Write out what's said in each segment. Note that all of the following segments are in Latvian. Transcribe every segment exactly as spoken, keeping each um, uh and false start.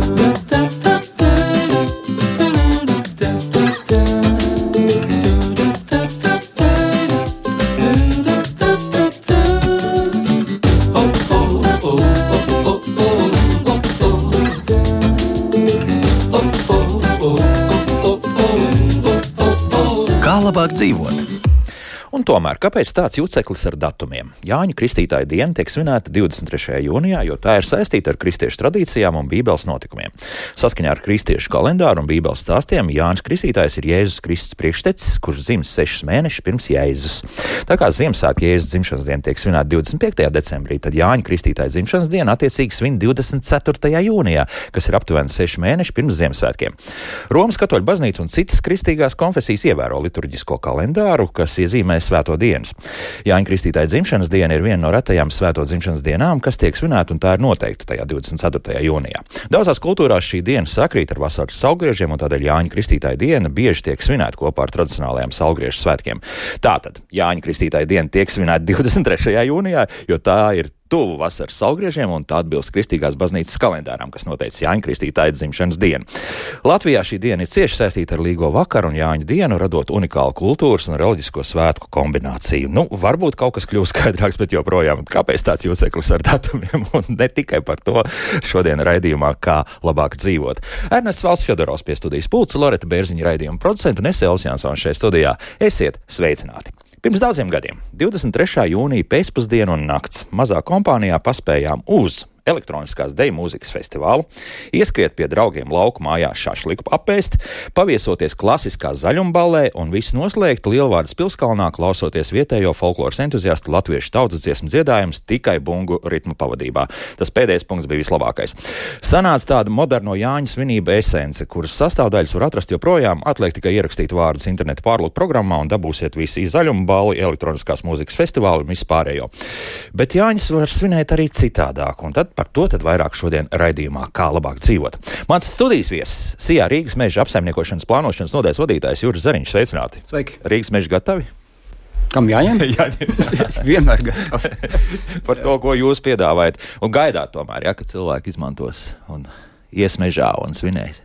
Labāk dzīvot. Un tomēr, kāpēc tāds juceklis ar datumiem? Jāņa Kristītāja diena tiek svinēta divdesmit trešajā jūnijā, jo tā ir saistīta ar kristiešu tradīcijām un Bībeles notikumiem. Saskaņā ar kristiešu kalendāru un Bībeles stāstiem Jānis Kristītājs ir Jēzus Kristus priekštecis, kurš dzimis sešus mēnešus pirms Jēzus. Tā kā Ziemassvētku Jēzus dzimšanas diena tiek svinēta divdesmit piektajā decembrī, tad Jāņa Kristītāja dzimšanas diena attiecīgi svin divdesmit ceturtajā jūnijā, kas ir aptuveni seši mēneši pirms Ziemassvētkiem. Romas katoļu baznīca un citas kristīgās konfesijas ievēro liturģisko kalendāru, kas iezīmē svēto dienas. Jāņa Kristītāja dzimšanas diena ir viena no retajām svēto dzimšanas dienām, kas tiek svinēta, un tā ir noteikta tajā divdesmit ceturtajā jūnijā. Daudzās kultūrās šī diena sakrīt ar vasaras saulgriežiem, un tādēļ Jāņa Kristītāja diena bieži tiek svinēta kopā ar tradicionālajiem saulgriežu svētkiem. Tātad Jāņa Kristītāja diena tiek svinēta divdesmit trešajā jūnijā, jo tā ir tuvu vasaras saulgriežiem, un tā atbilst kristīgās baznīcas kalendāram, kas noteicis Jāņa Kristītāja dzimšanas dienu. Latvijā šī diena ir cieši saistīta ar Līgo vakaru un Jāņa dienu, radot unikālu kultūras un reliģisko svētku kombināciju. Nu, varbūt kaut kas kļūst skaidrāks, bet joprojām, kāpēc tāds juceklis ar datumiem, un ne tikai par to šodien raidījumā, kā labāk dzīvot. Ernests Valsts Fjodorovs pie studijas pults, Loreta Bērziņa raidījuma producentu un es Elvis Jansons šeit studijā. Esiet sveicināti! Pirms daudziem gadiem, divdesmit trešā jūnija pēcpusdiena un nakts, mazā kompānijā paspējām uz elektroniskās deju mūzikas festivālu, ieskriet pie draugiem lauku mājās šašliku apēst, paviesoties klasiskā zaļumballē un visu noslēgt Lielvārdas pilskalnā, klausoties vietējo folkloras entuziastu latviešu tautas dziesmu dziedājums tikai bungu ritmu pavadībā. Tas pēdējais punkts bija vislabākais. Sanāca tāda moderno Jāņa svinība esence, kuras sastāvdaļas var atrast joprojām, atliek tikai ierakstīt vārdus interneta pārlūk programmā un dabūsiet visi zaļumballi, elektroniskās mūzikas festivālu un visu pārējo. Bet Jāņas var svinēt arī citādāk, un tad par to tad vairāk šodien raidījumā, kā labāk dzīvot. Mans studijas viesis, Sijā Rīgas meža apsaimniekošanas plānošanas nodaļas vadītājs Juris Zariņš, sveicināti. Sveiki. Rīgas meži gatavi? Kam jāņem? Jāņem. Vienmēr gatavi. Par to, ko jūs piedāvājat, un gaidāt tomēr, ja, ka cilvēki izmantos un ies mežā un svinēs.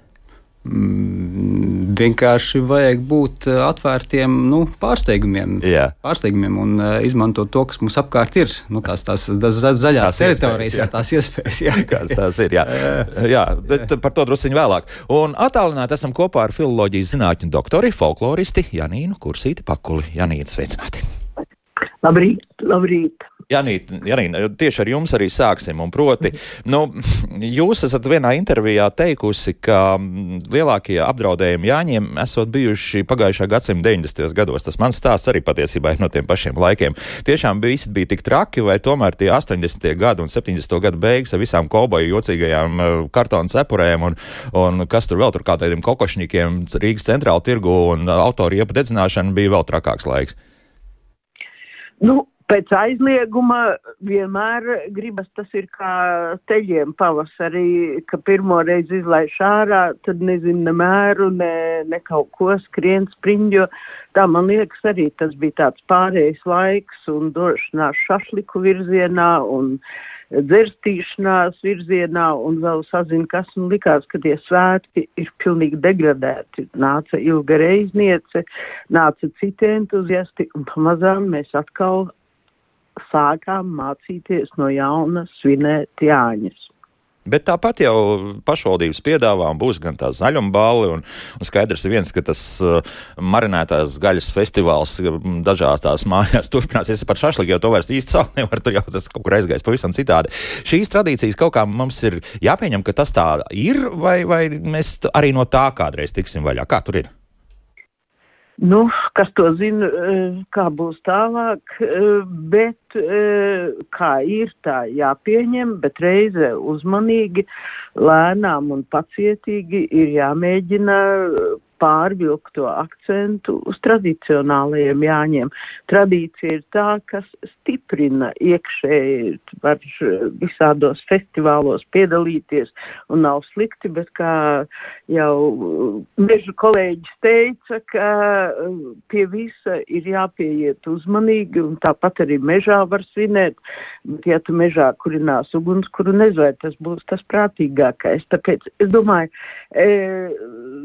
Mm, vienkārši vajag būt atvērtiem, nu, pārsteigumiem, Jā. pārsteigumiem un uh, izmantot to, kas mums apkārt ir. Nu, tās, tās, tās zaļās tās teritorijas, jā. Jā, tās iespējas. Jā. Kāds tās ir, jā. Jā, bet par to drusciņu vēlāk. Un attālināti esam kopā ar filoloģijas zinātņu doktori, folkloristi Janīnu Kursīti Pakuli. Janīna, sveicināti. Labrīt, labrīt. Janīt, Janīna, tieši ar jums arī sāksim, un proti, nu, jūs esat vienā intervijā teikusi, ka lielākie apdraudējumi Jāņiem esot bijuši pagājušā gadsimta deviņdesmitajos gados. Tas mans stāsts arī patiesībā ir no tiem pašiem laikiem. Tiešām bija, bija tik traki, vai tomēr tie astoņdesmitie gadi un septiņdesmito gadu beigas ar visām kauboju jocīgajām kartonu cepurēm un, un kas tur vēl tur kā tādiem kokošņikiem Rīgas centrāla tirgu un autoru iepa dedzināšana bija vēl trakāks laiks. Nu, pēc aizlieguma vienmēr gribas, tas ir kā teļiem pavasarī, ka pirmo reizi izlaiž ārā, tad nezinu ne mēru, ne, ne kaut ko skrien spriņģo. Tā man liekas arī tas bija tāds pārējais laiks un došanās šašliku virzienā un dzerstīšanās virzienā un vēl sazina, kas un likās, ka tie svētki ir pilnīgi degradēti. Nāca ilga reizniece, nāca citi entuziasti un pamazām mēs atkal sākām mācīties no jauna svinēt Jāņus. Bet tāpat jau pašvaldības piedāvā un būs gan tā zaļumballi un, un skaidrs ir viens, ka tas uh, marinētās gaļas festivāls dažās tās mājās turpināsies par šašliku, jo to vairs īsti saukt nevar, tur jau tas kaut kur aizgājis pavisam citādi. Šīs tradīcijas kaut kā mums ir jāpieņem, ka tas tā ir, vai, vai mēs arī no tā kādreiz tiksim vaļā? Kā tur ir? Nu, kas to zina, kā būs tālāk, bet kā ir, tā jāpieņem, bet reize uzmanīgi, lēnām un pacietīgi ir jāmēģina pārvilkt to akcentu uz tradicionālajiem Jāņiem. Tradīcija ir tā, kas stiprina iekšēji, var visādos festivālos piedalīties un nav slikti, bet kā jau meža kolēģis teica, ka pie visa ir jāpieiet uzmanīgi un tāpat arī mežā var svinēt, bet ja tu mežā kurinās ugunskura, nezinu, vai tas būs tas prātīgākais. Tāpēc es domāju, e,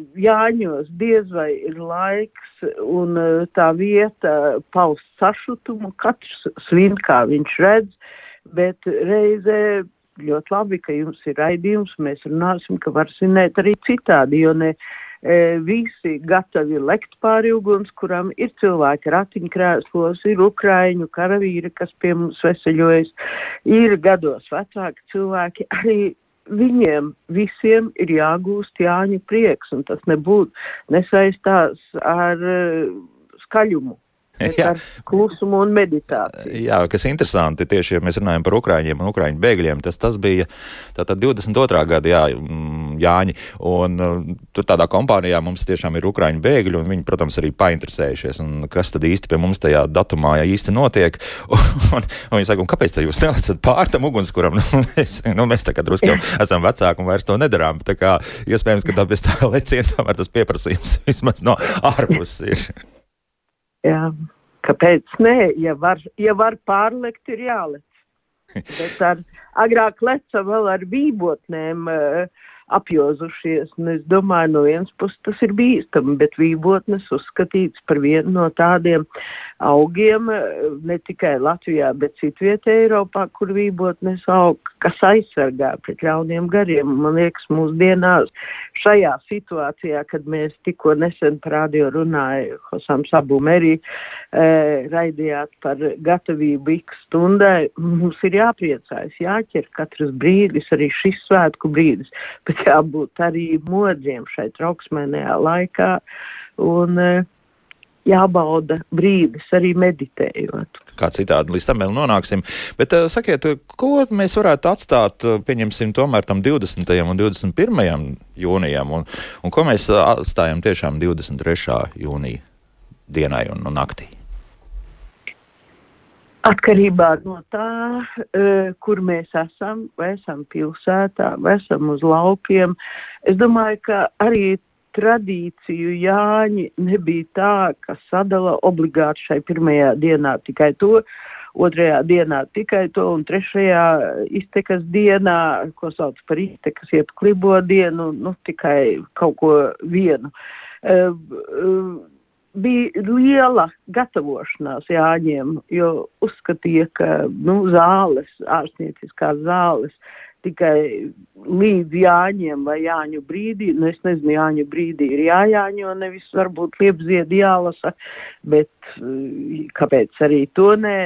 Jāņos diez vai ir laiks un tā vieta paust sašutumu, katrs svin, kā viņš redz, bet reizē ļoti labi, ka jums ir raidījums, mēs runāsim, ka var svinēt arī citādi, jo ne e, visi gatavi lekt pāri ugunskuram, ir cilvēki ratiņkrēslos, ir ukraiņu karavīri, kas pie mums veseļojas, ir gados vecāki cilvēki, arī viņiem visiem ir jāgūst Jāņu prieks, un tas nebūtu nesaistās ar uh, skaļumu. Ar klusumu un meditāciju. Jā, kas interesanti, tieši, ja mēs runājam par Ukraiņiem un Ukraiņu bēgļiem, tas, tas bija tātad divdesmit otrā gada jā, Jāņi, un uh, tur tādā kompānijā mums tiešām ir Ukraiņu bēgļi, un viņi, protams, arī painteresējušies, un kas tad īsti pie mums tajā datumā ja īsti notiek, un, un, un viņi saka, un kāpēc tad jūs nelicat pār tam ugunskuram? Nu, mēs, nu, mēs tā kā drusku jau esam vecāki un vairs to nedarām, tā kā iespējams, ka tā bez tā leciena tomēr tas pieprasījums vismaz no ārpuses ir. Jā, kāpēc nē? Ja var, ja var pārlekt, ir jālec. Bet ar, agrāk leca vēl ar vībotnēm uh, apjozušies. Un es domāju, no vienas puses tas ir bīstami, bet vībotnes uzskatīts par vienu no tādiem augiem, ne tikai Latvijā, bet citvietē Eiropā, kur vībotnes aug, kas aizsargā pret ļauniem gariem. Man liekas, mūsdienās šajā situācijā, kad mēs tikko nesen par radio runāju, Hosam Sabu Merī, e, raidījāt par gatavību ik stundai, mums ir jāpriecājas, jāķer katrs brīdis, arī šis svētku brīdis, bet jābūt arī modriem šai trauksmēnajā laikā un e, jābauda brīdis arī meditējot. Kā citādi līdz tam vēl nonāksim. Bet uh, sakiet, ko mēs varētu atstāt, pieņemsim, tomēr tam divdesmitajam un divdesmit pirmajam jūnijam, un, un ko mēs atstājam tiešām divdesmit trešā jūnija dienai un, un naktī? Atkarībā no tā, uh, kur mēs esam, vai esam pilsētā, vai esam uz laukiem, es domāju, ka arī tradīciju Jāņi nebija tā, ka sadala obligāti šai pirmajā dienā tikai to, otrajā dienā tikai to un trešajā iztekas dienā, ko sauc par iztekas jeb klibo dienu, nu tikai kaut ko vienu. Uh, uh, bija liela gatavošanās Jāņiem, jo uzskatīja, ka nu, zāles, ārstnieciskās zāles tikai līdz Jāņiem vai Jāņu brīdī, nu es nezinu, Jāņu brīdī ir jājāņo, nevis varbūt liepziedi jālasa, bet kāpēc arī to nē,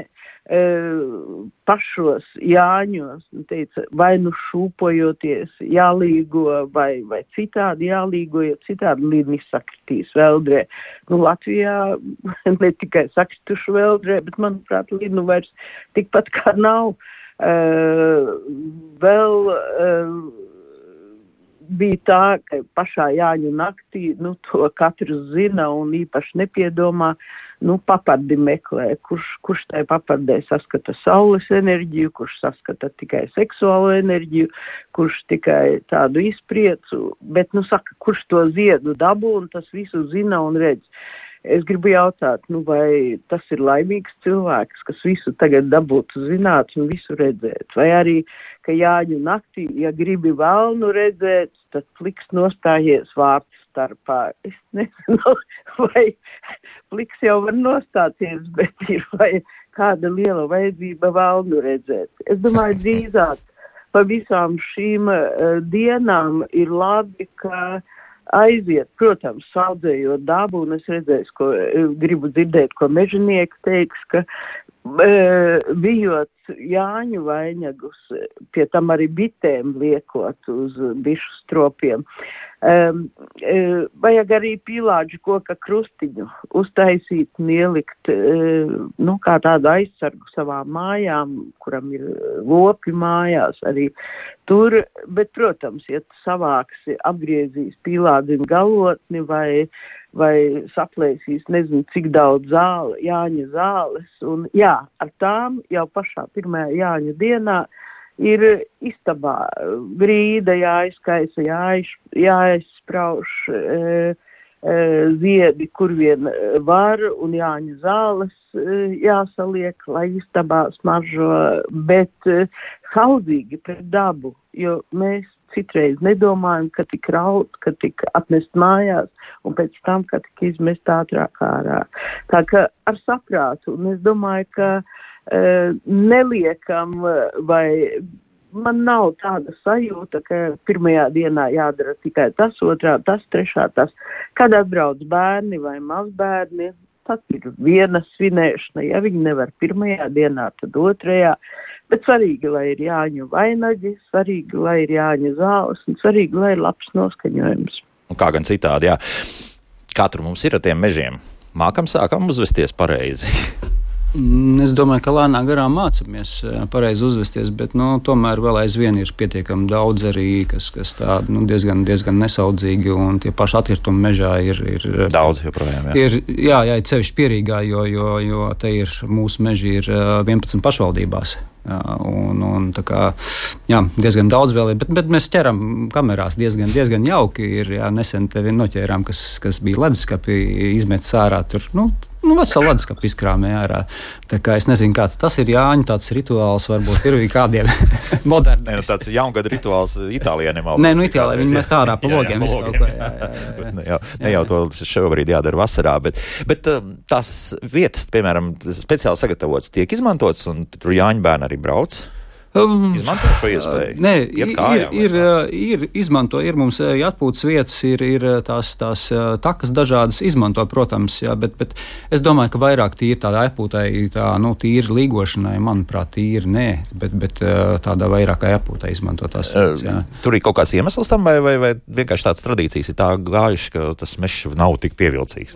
pašos Jāņos, teica, vai nu šūpojoties jālīgo, vai, vai citādi jālīgo, jo citādi līdni sakritīs veldrē. Nu, Latvijā ne tikai sakrituši veldrē, bet, manuprāt, līdnu vairs tikpat kā nav. Uh, vēl uh, bija tā, ka pašā Jāņu naktī, nu, to katrs zina un īpaši nepiedomā, nu, papardi meklē, kurš, kurš tajā papardē saskata saules enerģiju, kurš saskata tikai seksuālo enerģiju, kurš tikai tādu izpriecu, bet, nu, saka, kurš to ziedu dabū un tas visu zina un redz. Es gribu jautāt, nu, vai tas ir laimīgs cilvēks, kas visu tagad dabūtu zināt un visu redzēt. Vai arī, ka Jāņu naktī, ja gribi velnu redzēt, tad pliks nostājies vārtu starpā. Es nezinu, vai pliks jau var nostāties, bet ir vai kāda liela vajadzība velnu redzēt. Es domāju, drīzāk pa visām šīm uh, dienām ir labi, ka aiziet, protams, saudzējot dabu, un es redzēju, ko gribu dzirdēt, ko mežonieki teiks, ka e, bijot Jāņu vainagus, pie tam arī bitēm liekot uz bišu stropiem. Um, uh, vajag arī pīlāģu koka krustiņu uztaisīt un ielikt uh, nu, kā tādu aizsargu savām mājām, kuram ir lopi mājās arī tur. Bet, protams, ja tu savāksi, apgriezīs pīlādziņu galotni vai, vai saplēsīs nezinu cik daudz zāle, Jāņa zāles, un jā, ar tām jau pašā pirmajā Jāņa dienā ir istabā grīda jāizkaisa, jāiz, jāizsprauž e, e, ziedi, kur vien var, un Jāņa zāles e, jāsaliek, lai istabā smaržo, bet e, saudzīgi pret dabu, jo mēs citreiz nedomājam, ka tik raut, ka tik atnest mājās, un pēc tam, ka tik izmest ātrāk ārā. Tā ka ar saprātu, un es domāju, ka uh, neliekam, vai man nav tāda sajūta, ka pirmajā dienā jādara tikai tas, otrā, tas, trešā, tas. Kad atbrauc bērni vai mazbērni, tad ir viena svinēšana. Ja viņi nevar pirmajā dienā, tad otrajā. Bet svarīgi, lai ir Jāņu vainagi, svarīgi, lai ir Jāņa zāles un svarīgi, lai ir labs noskaņojums. Un kā gan citādi, jā. Kā tur mums ir ar tiem mežiem? Mākam sākam uzvesties pareizi. Es domāju, ka lēnām garām mācāmies pareizi uzvesties, bet nu, tomēr vēl aizvien ir pietiekami daudz arī, kas, kas tādi nu, diezgan, diezgan nesaudzīgi, un tie paši atkritumi mežā ir, ir daudz joprojām. Jā, ir, jā, jā ir sevišķi Pierīgā, jo, jo, jo te ir mūsu meži ir vienpadsmit pašvaldībās. Jā, un, un, tā kā, jā, diezgan daudz vēl ir, bet, bet mēs ķeram kamerās diezgan, diezgan jauki. Ir, jā, nesen tevi noķērām, kas, kas bija leduskapī, izmetis ārā tur. Nu, Nu, veselu leduskapu izkrāmē ārā. Tā kā es nezinu, kāds tas ir Jāņu, tāds rituāls varbūt ir kādiem moderni. Nē, nu, tāds jaungada rituāls Itālijā nemaldos. Nē, nu Itālijā viņi met ārā pa logiem. Jā, jā, jā, jā, jā, jā. Ne, jau, ne jau to šobrīd jādara vasarā, bet, bet tās vietas, piemēram, speciāli sagatavotas, tiek izmantotas, un tur Jāņu bērni arī brauc. Izmanto šo iespēju? Nē, kājām, ir, ir, ir izmanto, ir mums atpūtas vietas, ir, ir tās, tās takas dažādas izmanto, protams, jā, bet, bet es domāju, ka vairāk tīri tādā atpūtai, tā, nu, tīri līgošanai, manuprāt, tīri nē, bet, bet tādā vairākai atpūtai izmanto tās vietas, jā. Tur ir kaut kāds iemesls tam, vai, vai, vai vienkārši tāds tradīcijas ir tā gājuši, ka tas mežs nav tik pievilcīgs?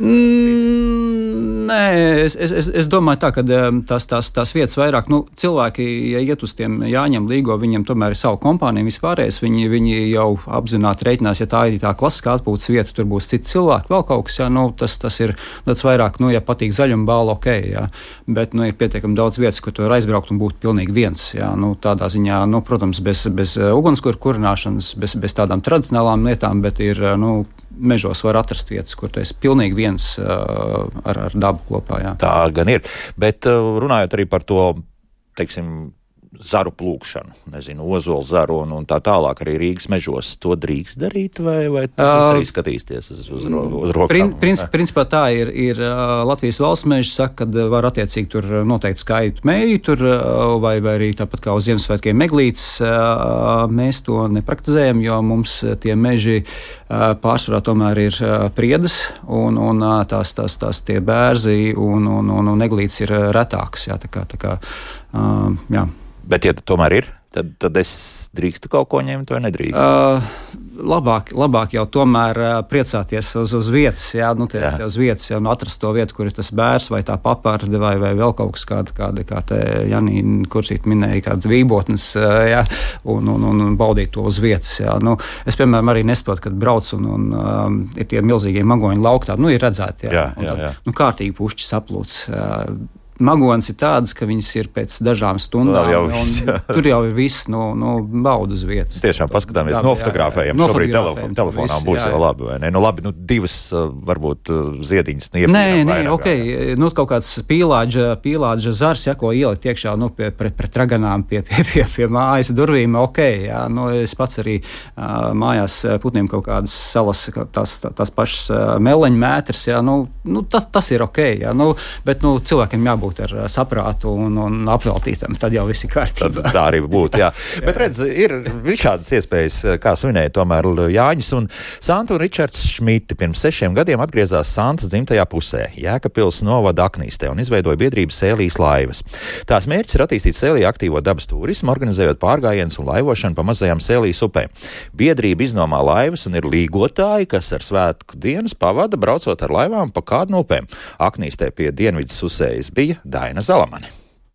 Mm, nē, es, es, es domāju tā, ka tās, tās, tās vietas vairāk, nu, cilvēki, ja iet uz tiem Jāņem līgo, viņam tomēr ir savu kompāniju vispārējais, viņi, viņi jau apzināti reiķinās, ja tā ir tā klasiskā atpūtas vieta, tur būs citi cilvēki, vēl kaut kas, jā, nu, tas, tas ir tāds vairāk, nu, ja patīk zaļuma bāla, ok, jā, bet, nu, ir pietiekami daudz vietas, kur tu var aizbraukt un būt pilnīgi viens, jā, nu, tādā ziņā, nu, protams, bez, bez ugunskura kurināšanas, bez, bez tādām tradicionālām lietām, bet ir, nu, mežos var atrast vietas, kur tu esi pilnīgi viens uh, ar, ar dabu kopā, jā. Tā gan ir, bet uh, runājot arī par to, teiksim, zaru plūkšanu, nezinu, ozolu zaru un, un tā tālāk arī Rīgas mežos. To drīkst darīt, vai, vai tas uh, arī skatīsties uz, uz, uz rokām? Prin, princip, principā tā ir, ir Latvijas valsts meži saka, ka var attiecīgi tur noteikti skaitu mēju, tur, vai, vai arī tāpat kā uz Ziemassvētkiem meglītes. Mēs to nepraktizējam, jo mums tie meži pārsvarā tomēr ir priedes, un, un tās, tās, tās tie bērzi un, un, un, un meglītes ir retākas. Jā, tā kā, tā kā, jā. Bet, ja tomēr ir, tad, tad es drīkstu kaut ko ņemt vai nedrīkstu? Uh, labāk, labāk jau tomēr uh, priecāties uz, uz vietas, jā, nu, tie, tie uz vietas, jau nu, atrast to vietu, kur ir tas bērs vai tā paparde vai, vai vēl kaut kas kāda, kāda kā te Janīna Kursīt minēja, kāda vībotnes, uh, jā, un, un, un, un baudīt to uz vietas, jā. Nu, es, piemēram, arī nesaprotu, kad brauc un, un um, ir tie milzīgie magoņu laukti, nu, ir redzēti, jā. jā, jā, jā. Tad, nu, kārtīgi pušķi saplūc. Uh, Magonis ir tāds, ka viņas ir pēc dažām stundām. Jau viss, tur jau ir viss no, no baudas vietas. Tiešām paskatāmies, nofotografējam. Šobrīd telefon, telefonā būs jau labi, vai ne? Nu labi, nu divas varbūt ziediņas. Nē, nē, ok. Nu kaut kāds pīlāģa, pīlāģa zars, ja, ko ielikt iekšā, nu, pie, pret, pret raganām pie, pie, pie, pie mājas durvīm, ok. Jā, nu, es pats arī uh, mājās putniem kaut kādas salas, tās, tās pašas uh, meleņu mētras, jā, nu, nu tas, tas ir ok, jā, nu, bet, nu, cilvēkiem jābūt jābūt ar saprātu un, un apveltītam, tad jau viss ir kārtībā. Tad tā arī būtu, jā. jā. Bet redz, ir šādas iespējas, kā svinēja tomēr Jāņus, un Santa un Ričards Šmiti pirms sešiem gadiem atgriezās Santas dzimtajā pusē, Jēkabpils novada Aknīstē, un izveidoja biedrību Sēlijas laivas. Tās mērķis ir attīstīt Sēlijā aktīvo dabas turismu, organizējot pārgājienus un laivošanu pa mazajām Sēlijas upēm. Biedrība iznomā laivas un ir līgotāji, kas ar svētku dienas pavada braucot ar laivām pa kādu no upēm. Aknīstē pie Dienvidas Usējas bija Daina Zalamane.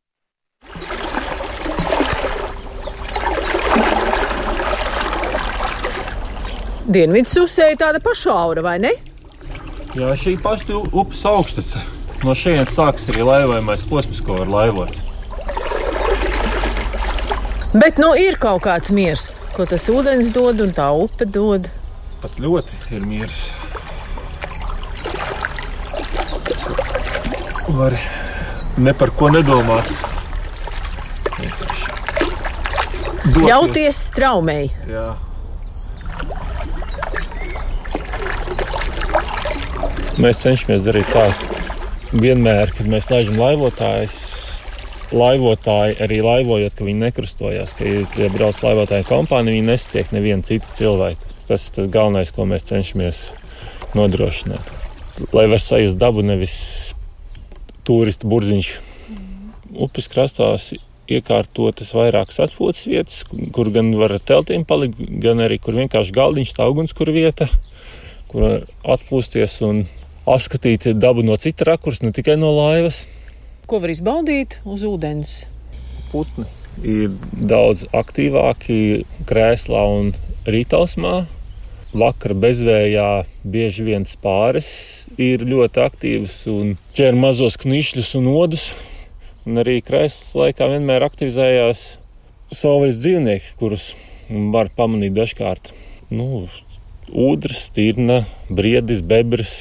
Dienvidas Usēja tāda pašaura, vai ne? Jā, šī pati upes augštece. No šejienes sākas arī laivojamais posms, ko var laivot. Bet nu ir kaut kāds miers, ko tas ūdens dod un tā upe dod. Pat ļoti ir miers. Var ne par ko nedomāt. Doties. Ļauties straumei. Jā. Mēs cenšamies darīt tā, vienmēr, kad mēs laižam laivotājus, laivotāji arī laivojot, ka viņi nekrustojās, ka, ja brauc laivotāju kompānija, viņi nesatiek nevienu citu cilvēku. Tas ir tas galvenais, ko mēs cenšamies nodrošināt. Lai var sajust dabu, nevis turistu burziņš. Upes krastās iekārtotas vairākas atpūtas vietas, kur gan var ar teltīm palikt, gan arī, kur vienkārši galdiņš, tā ugunskura vieta, kur atpūsties un apskatīt dabu no cita rakursa, ne tikai no laivas. Ko var izbaudīt uz ūdens? Putni ir daudz aktīvāki krēslā un rītausmā. Vakar bezvējā bieži vien spāres ir ļoti aktīvas un ķer mazos knišļus un odus. Un arī krēslas laikā vienmēr aktivizējās savvaļas dzīvnieki, kurus var pamanīt dažkārt. Nu, ūdras, stirna, briedis, bebris.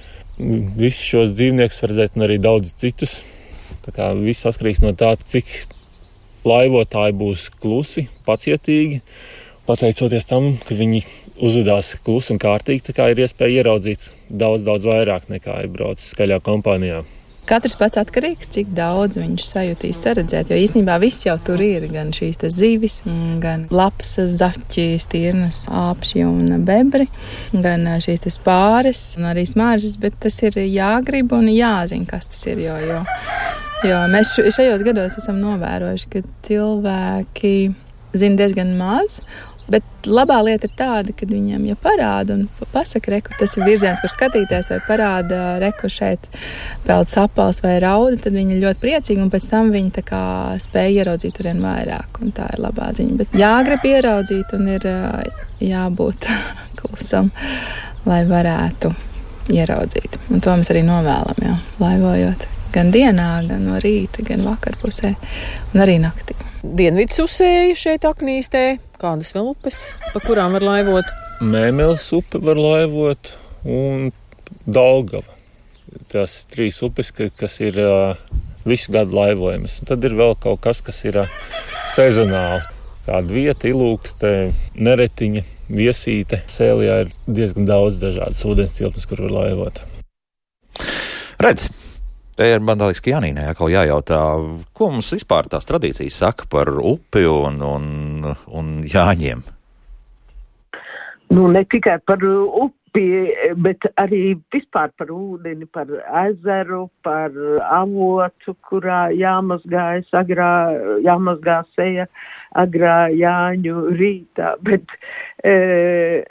Visus šos dzīvniekus var redzēt un arī daudz citus. Tā kā viss atkarīgs no tā, cik laivotāji būs klusi, pacietīgi. Pateicoties tam, ka viņi uzvedās klusi un kārtīgi, tā kā ir iespēja ieraudzīt daudz, daudz vairāk nekā ir braucis skaļā kompānijā. Katrs pats atkarīgs, cik daudz viņš sajūtīs saredzēt, jo īstenībā viss jau tur ir, gan šīs tas zivis, gan lapsas, zaķi, stirnas, āpšļi un bebri, gan šīs tas pāris un arī smaržas, bet tas ir jāgrib un jāzina, kas tas ir, jo, jo, jo mēs šajos gados esam novērojuši, ka cilvēki zina diezgan maz. Bet labā lieta ir tāda, ka viņiem, ja parāda un pasaka, reku, tas ir virziens, kur skatīties, vai parāda, reku šeit peld sapals vai rauda, tad viņi ir ļoti priecīgi, un pēc tam viņi tā kā spēja ieraudzīt turien vairāk, un tā ir labā ziņa. Bet jāgrib ieraudzīt un ir jābūt klusam, lai varētu ieraudzīt. Un to mēs arī novēlam, jā, laivojot gan dienā, gan no rīta, gan vakarpusē, un arī naktī. Dienvidas Usēja šeit Aknīstē. Kādas vēl upes, pa kurām var laivot? Mēmeles upe var laivot un Daugava. Tās trīs upes, kas ir uh, visu gadu laivojamas. Un tad ir vēl kaut kas, kas ir uh, sezonāli. Kāda vieta, Ilūkste, Neretiņa, Viesīte. Sēlijā ir diezgan daudz dažādas ūdens cilpnes, kur var laivot. Redz! Te ir man liekas, ka Janīnai atkal jājautā, ko mums vispār tās tradīcijas saka par upi un, un, un Jāņiem? Nu, ne tikai par upi, bet arī vispār par ūdeni, par ezeru, par avotu, kurā jāmazgājas agrā, jāmazgā seja agrā Jāņu rītā. Bet e,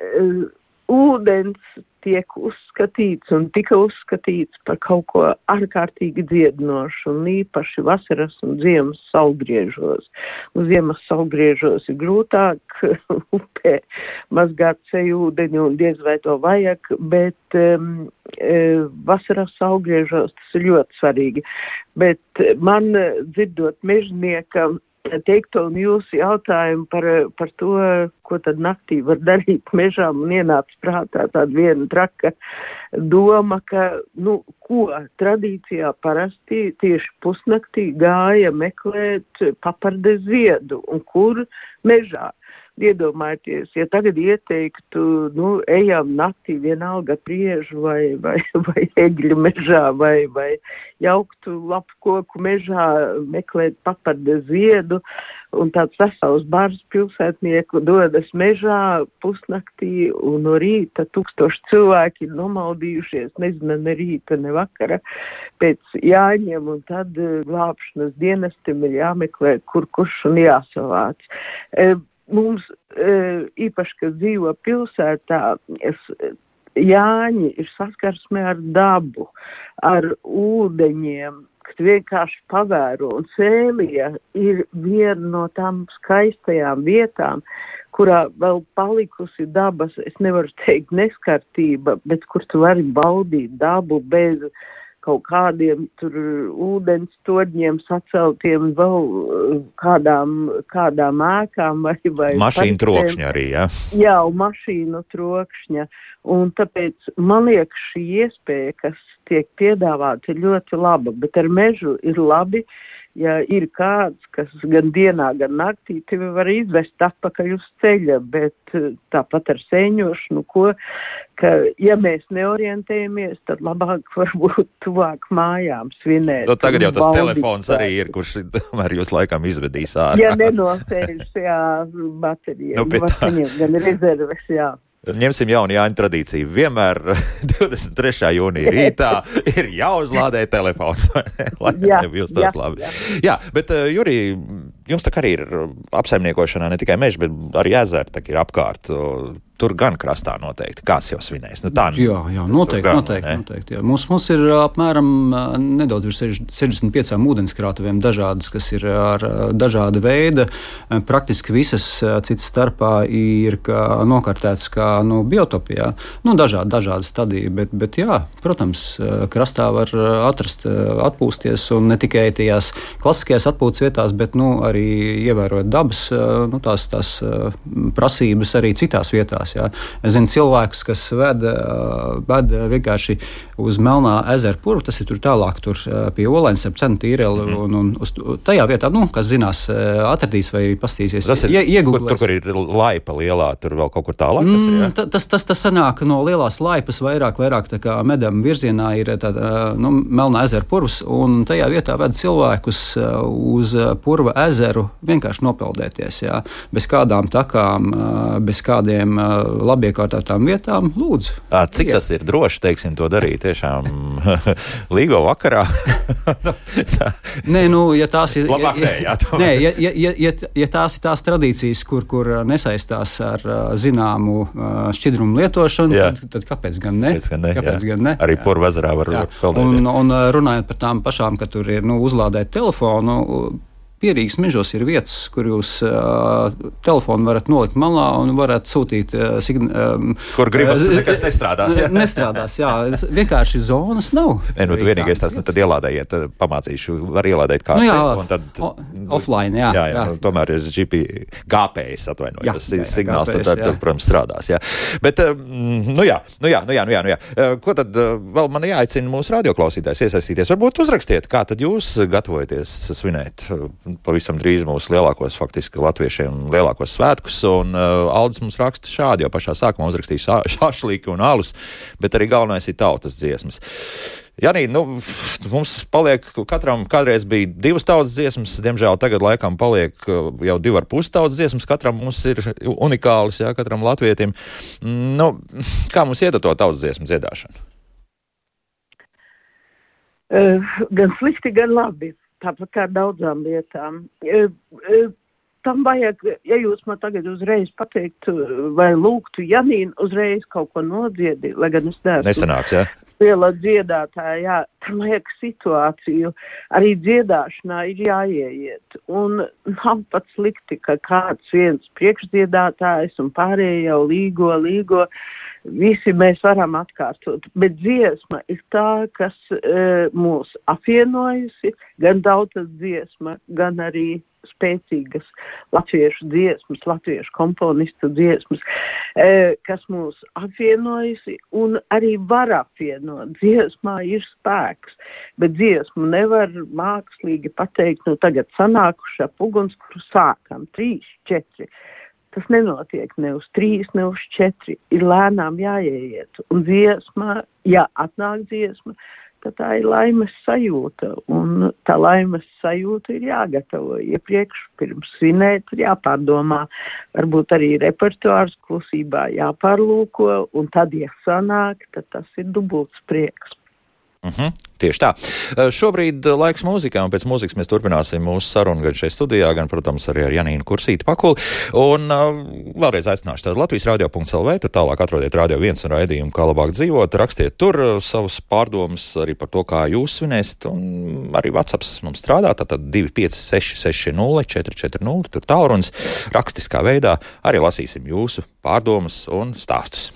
ūdens tiek uzskatīts un tika uzskatīts par kaut ko ārkārtīgi dziedinošu, un īpaši vasaras un ziemas saulgriežos. Uz ziemas saulgriežos ir grūtāk upē mazgāt seju ūdeni, un diez vai to vajag, bet um, vasaras saulgriežos tas ir ļoti svarīgi. Bet man dzirdot mežnieka teikto un jūsu jautājumu par, par to, ko tad naktī var darīt mežā, un ienāca prātā tāda viena traka doma, ka, nu, ko tradīcijā parasti tieši pusnaktī gāja meklēt papardes ziedu, un kur mežā. iedomājieties, ja tagad ieteiktu, nu, ejam naktī vienalga priežu vai, vai, vai egļu mežā vai, vai jauktu lapu koku mežā, meklēt paparde ziedu, un tāds vesels bars pilsētnieku dodas mežā pusnaktī, un no rīta tūkstoši cilvēki ir nomaldījušies, nezinu, ne rīta, ne vakara, pēc jāņem, un tad glābšanas dienestim ir jāmeklē, kur kurš un jāsavāc. E, Mums e, īpaši, kas dzīvo pilsētā, es, Jāņi ir saskarsme ar dabu, ar ūdeņiem, kas vienkārši pavēro. Un Sēlija ir viena no tām skaistajām vietām, kurā vēl palikusi dabas, es nevaru teikt neskartība, bet kur tu vari baudīt dabu bez kaut kādiem tur ūdens torņiem saceltiem, vēl kādām, kādām ēkām vai, vai mašīnu trokšņa arī, jā? Jā, un mašīnu trokšņa. Un tāpēc man liekas, šī iespēja, kas tiek piedāvāta, ir ļoti laba, bet ar mežu ir labi, ja ir kāds, kas gan dienā, gan naktī tevi var izvest atpakaļ uz ceļa, bet tāpat ar sēņošanu, ko, ka ja mēs neorientējamies, tad labāk varbūt tuvāk mājām svinēt. Nu, tagad jau tas telefons arī ir, kurš tomēr jūs laikam izvedīs ārā. Ja nenosēžas, jā, baterija, nu, var saņemt gan rezerves, jā. Ņemsim jaunu Jāņu tradīciju. Vienmēr divdesmit trešā jūnija rītā ir jāuzlādē telefons. Lai jā, nebūs jā, tas labi. Jā. jā, bet uh, Jurij, jums tā kā arī ir apsaimniekošanā ne tikai meži, bet arī ezeri tā ir apkārt. Tur gan krastā noteikti. Kāds jau svinēs? Nu, tā, jā, jā, noteikti. gan, noteikti, noteikti jā. Mums, mums ir apmēram nedaudz virs sešdesmit piecām ūdenskrātuvēm dažādas, kas ir ar dažāda veida. Praktiski visas citas starpā ir kā nokartētas kā no biotopijā. Nu, dažādi, dažādi stadiji, bet, bet jā, protams, krastā var atrast, atpūsties un ne tikai tajās klasiskajās atpūtas vietās, bet nu, arī ievērot dabas nu, tās, tās prasības arī citās vietās. Jā. Es zinu cilvēkus, kas ved, ved vienkārši uz Melnā ezera purvu, tas ir tur tālāk, tur pie Olainas, ap Cenu tīreli, mm. un, un uz tajā vietā, nu, kas zinās, atradīs vai pastīsies. Tas ir, ie, kur, tur, kur ir laipa lielā, tur vēl kaut kur tālāk tas ir, jā? Mm, tas, tas, tas sanāk no lielās laipas vairāk, vairāk tā kā medam virzienā ir tāda, nu, Melnā ezera purvs, un tajā vietā ved cilvēkus uz purva ezeru vienkārši nopeldēties, jā, bez kādām takām, bez kādiem labi iekārtotām vietām, lūdzu. À, cik jā. Tas ir droši, teiksim, to darīt tiešām līgo vakarā? Nē, nu, ja tās ir... Labāk nē, jā. Nē, ja, ja, ja, ja tās ir tās tradīcijas, kur, kur nesaistās ar zināmu šķidrumu lietošanu, tad, tad kāpēc gan ne? Kāpēc gan ne, kāpēc gan ne? Arī purva ezerā var, var peldēt. Un, un runājot par tām pašām, ka tur ir, nu, uzlādēt telefonu, Pierīgas mežos ir vietas, kur jūs uh, telefonu varat nolikt malā un varat sūtīt uh, signālu. Um, kur gribat, uh, nekas nestrādās. Jā. Nestrādās, jā. Vienkārši zonas nav. Nē, nu, tu vienīgais tas, nu, tad ielādējiet, pamācīšu, var ielādēt kārtu. Nu, jā, un tad, o, offline, jā. Jā, jā, jā. Nu, tomēr ir G P G P S atvainojos, signāls, tad, tad, tad, protams, strādās, jā. Bet, nu jā, nu jā, nu jā, nu jā, nu jā. Ko tad vēl man jāaicina mūsu radioklausītājs iesaistīties? Varbūt uzrakstiet, kā tad jūs gatavojaties svinēt pavisam drīz mūsu lielākos, faktiski latviešiem lielākos svētkus, un uh, Aldis mums raksta šādi, jau pašā sākumā uzrakstīja šašlīki un alus, bet arī galvenais ir tautas dziesmas. Janī, nu, mums paliek, katram kādreiz bija divas tautas dziesmas, diemžēl tagad laikam paliek jau divi ar pus tautas dziesmas, katram mums ir unikāls, jā, katram latvietim. Nu, kā mums iet ar to tautas dziesmu dziedāšanu? Uh, gan slikti, gan labi. Tāpat kā daudzām lietām. E, e, tam vajag, ja jūs man tagad uzreiz pateiktu vai lūgtu Janīnu uzreiz kaut ko nodziedi, lai gan es neesmu nesanāks, jā? Liela dziedātāja, jā, tam vajag situāciju. Arī dziedāšanā ir jāieiet. Un nav pat slikti, ka kāds viens priekšdziedātājs un pārējie jau līgo, līgo. Visi mēs varam atkārtot, bet dziesma ir tā, kas e, mūs apvienojusi, gan tautas dziesma, gan arī spēcīgas latviešu dziesmas, latviešu komponistu dziesmas, e, kas mūs apvienojusi un arī var apvienot. Dziesmā ir spēks, bet dziesmu nevar mākslīgi pateikt, nu tagad sanākuši ap ugunskura sākam, trīs, četri. Tas nenotiek ne uz trīs, ne uz četri. Ir lēnām jāieiet. Un dziesma, ja atnāk dziesma, tad tā ir laimes sajūta. Un tā laimes sajūta ir jāgatavo iepriekš, pirms svinēt, ir jāpārdomā. Varbūt arī repertuārs klusībā jāpārlūko, un tad, ja sanāk, tad tas ir dubults prieks. Mhm, tieši tā. Šobrīd laiks mūzikai, un pēc mūzikas mēs turpināsim mūsu sarunu gan šeit studijā, gan, protams, arī ar Janīnu Kursīti Pakuli. Un uh, vēlreiz aicināšu tādu Latvijas radio punkts el vē, tur tālāk atrodiet Radio viens un raidījumu Kā labāk dzīvot, rakstiet tur uh, savus pārdomas arī par to, kā jūs svinēsiet, un arī WhatsApps mums strādā, tātad divi pieci seši seši nulle četri četri nulle, tur tālrunis, rakstiskā veidā, arī lasīsim jūsu pārdomas un stāstus.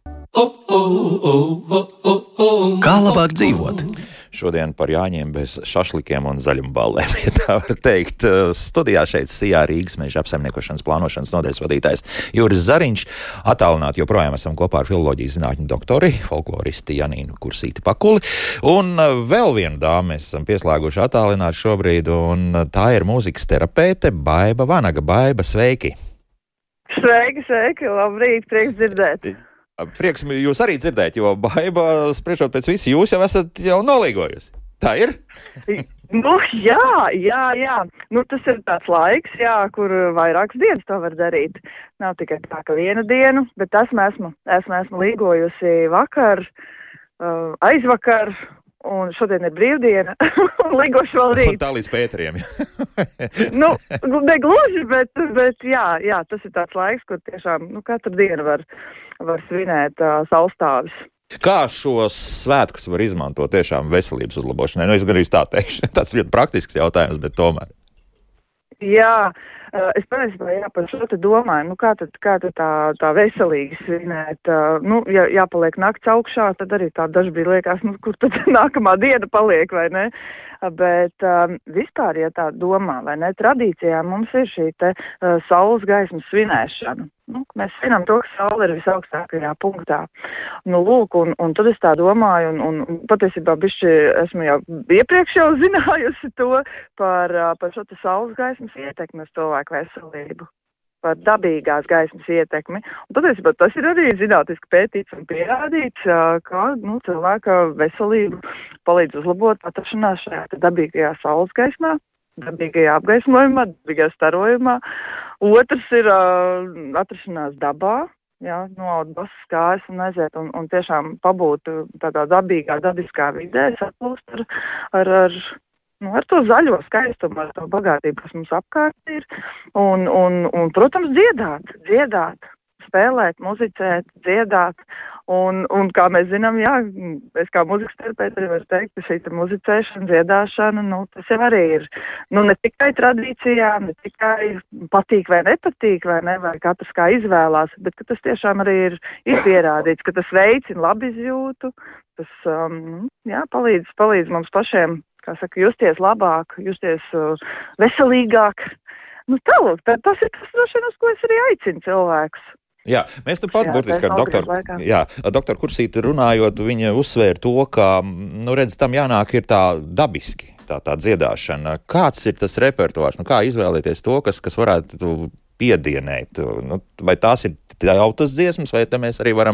Kā labāk dzīvot? Šodien par Jāņiem bez šašlikiem un zaļumballēm, ja tā var teikt. Studijā šeit Sijā Rīgas meža apsaimniekošanas plānošanas nodaļas vadītājs Juris Zariņš. Attālināti joprojām esam kopā ar filoloģijas zinātņu doktori, folkloristi Janīnu Kursīti Pakuli. Un vēl vienu dāmu mēs esam pieslēguši attālināt šobrīd, un tā ir mūzikas terapeite Baiba Vanaga. Baiba, sveiki! Sveiki, sveiki, labrīt, prieks dzirdēt! Prieks jūs arī dzirdēt, jo Baiba, spriežot pēc visi, jūs jau esat jau nolīgojusi. Tā ir? Nu, jā, jā, jā. Nu, tas ir tāds laiks, jā, kur vairākas dienas to var darīt. Nav tikai tā, ka vienu dienu, bet esmu, esmu, esmu, esmu līgojusi vakar, uh, aizvakar, un šodien ir brīvdiena, un līgošu vēl rīt. Tā līdz Pēteriem. nu, ne gluži, bet, bet jā, jā, tas ir tāds laiks, kur tiešām nu, katru dienu var, var svinēt uh, saulstāvis. Kā šos svētkus var izmantot tiešām veselības uzlabošanai? Nu, es gan arī tā teikšu, tāds ļoti praktisks jautājums, bet tomēr. Jā, es patiesībā jā, par šo te domāju, nu kā tad, kā tad tā, tā veselīgi svinēt. Nu, ja jāpaliek nakts augšā, tad arī tā dažbrīd liekas, nu, kur tad nākamā diena paliek, vai ne? Bet um, vispār, ja tā domā, vai ne, tradīcijā mums ir šī te uh, saules gaismas svinēšana. Nu, mēs svinām to, ka saule ir visaugstākajā punktā. Nu, lūk, un, un tad es tā domāju, un, un patiesībā bišķi esmu jau iepriekš jau zinājusi to par, par šo te saules gaismas ietekmi uz cilvēku veselību, par dabīgās gaismas ietekmi. Un patiesībā tas ir arī zinātniski pētīts un pierādīts, ka nu, cilvēka veselību palīdz uzlabot atrašanās šajā dabīgajā saules gaismā, dabīgajā apgaismojumā, dabīgajā starojumā. Otrs ir uh, atrašanās dabā, jā, noaut basas kājas un aiziet un, un tiešām pabūt tādā dabīgā, dabiskā vidē, saplūst ar, ar, ar, nu, ar to zaļo skaistumu, ar to bagātību, kas mums apkārt ir. Un, un, un protams, dziedāt, dziedāt. Spēlēt, muzicēt, dziedāt, un, un kā mēs zinām, jā, es kā mūzikas terapeite arī varu teikt, ka šī muzicēšana, dziedāšana, nu, tas jau arī ir, nu, ne tikai tradīcijā, ne tikai patīk vai nepatīk, vai ne, vai katrs kā izvēlās, bet ka tas tiešām arī ir, ir pierādīts, ka tas veicina labizjūtu, tas, um, jā, palīdz, palīdz mums pašiem, kā saka, justies labāk, justies uh, veselīgāk. Nu, tālāk, tā, tas ir tas, droši vien, uz ko es arī aicinu cilvēkus. Jā, mēs nu pat burtiski ar doktoru, jā, doktoru Kursīti runājot, viņa uzsvēra to, ka, nu, redz, tam jānāk ir tā dabiski, tā, tā dziedāšana. Kāds ir tas repertuārs, nu, kā izvēlēties to, kas, kas varētu piedienēt? Nu, vai tās ir tautas dziesmas, vai te mēs arī varam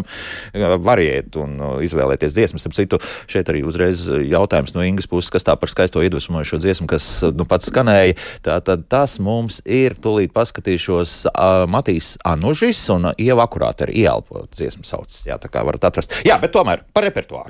variēt un izvēlēties dziesmas? Ap citu, šeit arī uzreiz jautājums no Ingas puses, kas tā par skaisto iedvesmojušo dziesmu, kas nu pats skanēja. Tātad tas mums ir, tūlīt paskatīšos, uh, Matīs Anužis un Ieva akurāt ar ieelpo dziesmu sauc. Jā, tā kā varat atrast. Jā, bet tomēr par repertuāru.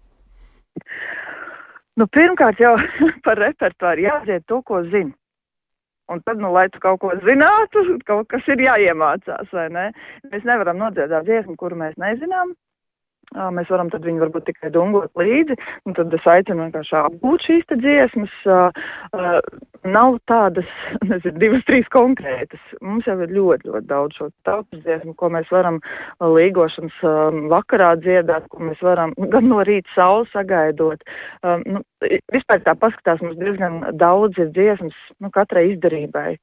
Nu, pirmkārt jau par repertuāru jādzied to, ko zina. Un tad, nu, lai tu kaut ko zinātu, kaut kas ir jāiemācās, vai ne? Mēs nevaram nodziedāt dziesmu, kuru mēs nezinām. Mēs varam tad viņu varbūt tikai dungot līdzi, un tad es aicinu vienkārši apgūt šīs te dziesmas. Nav tādas, nezinu, divas, trīs konkrētas. Mums jau ir ļoti, ļoti daudz šo tautas dziesmu, ko mēs varam līgošanas vakarā dziedāt, ko mēs varam gan no rīta sauli sagaidot. Nu, vispār tā paskatās, mums diezgan daudz ir dziesmas, nu, katrai izdarībai.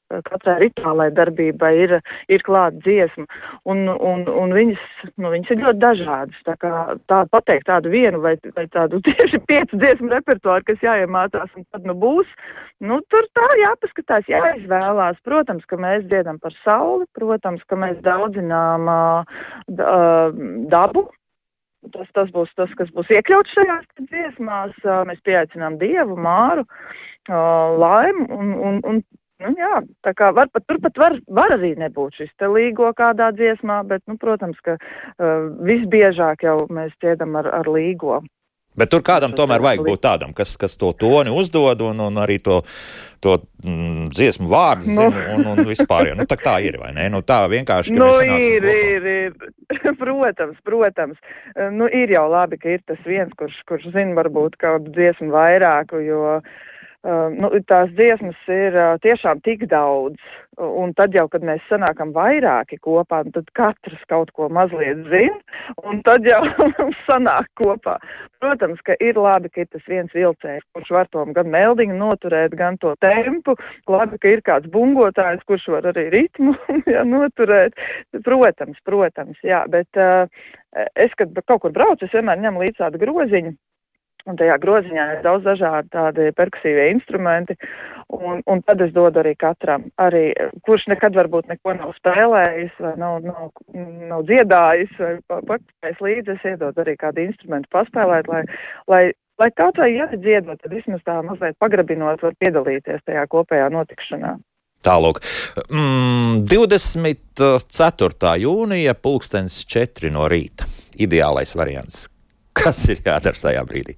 katrai rituālai darbībai ir, ir klāta dziesma. Un, un, un viņas, nu, viņas ir ļoti dažādas. Tā kā tā, pateikt tādu vienu vai, vai tādu tieši piecu dziesmu repertuāru, kas jāiemācās un tad nu būs, nu, tur tā jāpaskatās, jāizvēlās. Protams, ka mēs dziedam par sauli, protams, ka mēs daudzinām uh, dabu. Tas, tas būs tas, kas būs iekļauts šajās dziesmās. Mēs pieaicinām Dievu, Māru, Laimu un, un, un nu, jā, tā kā var, tur pat var, var arī nebūt šis te līgo kādā dziesmā, bet, nu, protams, ka uh, visbiežāk jau mēs dziedam ar, ar līgo. Bet tur kādam tomēr vajag būt tādam, kas, kas to toni uzdod un, un arī to, to mm, dziesmu vārdu zina nu. un, un vispār. Nu, tā, tā ir, vai ne? Nu, tā vienkārši, ka nu, mēs sanācam ir, kopā. ir, ir. Protams, protams. Nu, ir jau labi, ka ir tas viens, kurš, kurš zina varbūt kādu dziesmu vairāku, jo Uh, nu, tās dziesmas ir uh, tiešām tik daudz, un tad jau, kad mēs sanākam vairāki kopā, tad katrs kaut ko mazliet zina, un tad jau sanāk kopā. Protams, ka ir labi, ka ir tas viens vilcējs, kurš var to gan meldiņu noturēt, gan to tempu. Labi, ka ir kāds bungotājs, kurš var arī ritmu jā, noturēt. Protams, protams, jā, bet uh, es, kad kaut kur braucu, es vienmēr ņemu līdz tādu groziņu. Un tajā groziņā ir daudz dažādi tādi perkusīvie instrumenti, un, un tad es dodu arī katram, arī, kurš nekad varbūt neko nav spēlējis, vai nav, nav, nav dziedājis, vai pakājis līdzi, es iedodu arī kādu instrumentu paspēlēt, lai, lai, lai kaut vai ja dziedot, tad vismaz tā mazliet pagrabinot, var piedalīties tajā kopējā notikšanā. Tālūk, mm, divdesmit ceturtā jūnija pulkstens četri no rīta. Ideālais variants. Kas ir jādara tajā brīdī?